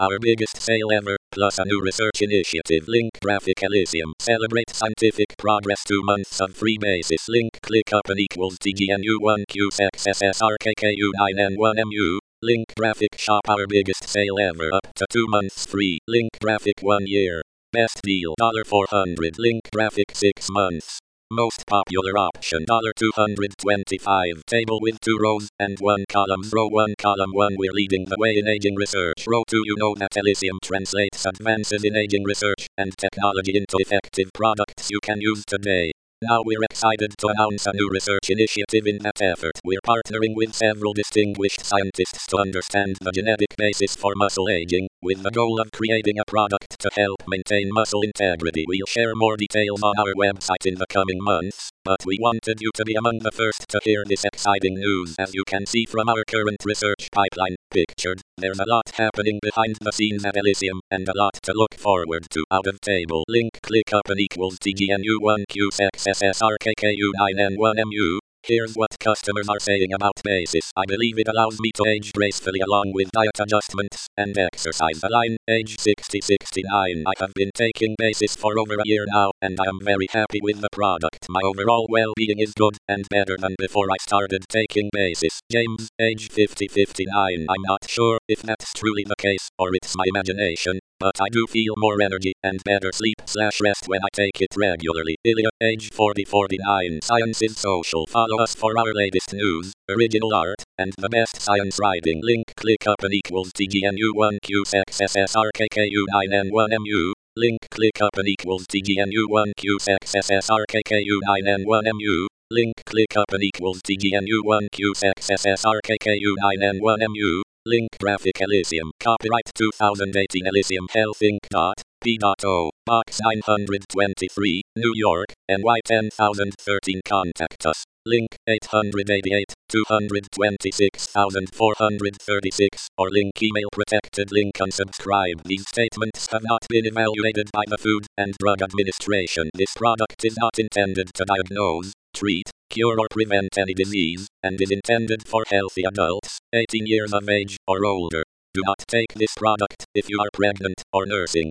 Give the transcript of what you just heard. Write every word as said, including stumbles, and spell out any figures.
Our biggest sale ever, plus a new research initiative. Link Graphic Elysium. Celebrate scientific progress. Two months of free basis. Link ClickUp and equals T G N U one Q X S S R K K U nine N one M U. Link Graphic Shop. Our biggest sale ever, up to two months free. Link Graphic one year. Best deal four hundred. Link Graphic six months. Most popular option two hundred twenty-five. Table with two rows and one column. Row one, column one. We're leading the way in aging research. Row two. You know that Elysium translates advances in aging research and technology into effective products you can use today. Now we're excited to announce a new research initiative in that effort. We're partnering with several distinguished scientists to understand the genetic basis for muscle aging, with the goal of creating a product to help maintain muscle integrity. We'll share more details on our website in the coming months, but we wanted you to be among the first to hear this exciting news. As you can see from our current research pipeline, pictured, there's a lot happening behind the scenes at Elysium, and a lot to look forward to. Out of table. Link ClickUp and equals T G N U one Q X S S R K K U nine N one M U. Here's what customers are saying about Basis. I believe it allows me to age gracefully along with diet adjustments and exercise. The line, age sixty sixty-nine. I have been taking Basis for over a year now, and I am very happy with the product. My overall well-being is good and better than before I started taking Basis. James, age fifty fifty-nine. I'm not sure if that's truly the case, or it's my imagination, but I do feel more energy and better sleep slash rest when I take it regularly. Ilya, age forty forty-nine. Science is social. Follow us for our latest news, original art, and the best science writing. Link ClickUp and equals T G N U one Q X S S R K K U nine N one M U. Link ClickUp and equals T G N U one Q X S S R K K U nine N one M U. Link ClickUp and equals T G N U one Q X S S R K K U nine N one M U. Link Graphic Elysium. Copyright two thousand eighteen Elysium Health Incorporated. P O. Box nine hundred twenty-three, New York, N Y ten thousand thirteen. Contact us. Link eight eighty-eight, two two six, four three six, or link email protected. Link unsubscribe. These statements have not been evaluated by the Food and Drug Administration. This product is not intended to diagnose, treat, cure or prevent any disease, and is intended for healthy adults, eighteen years of age or older. Do not take this product if you are pregnant or nursing.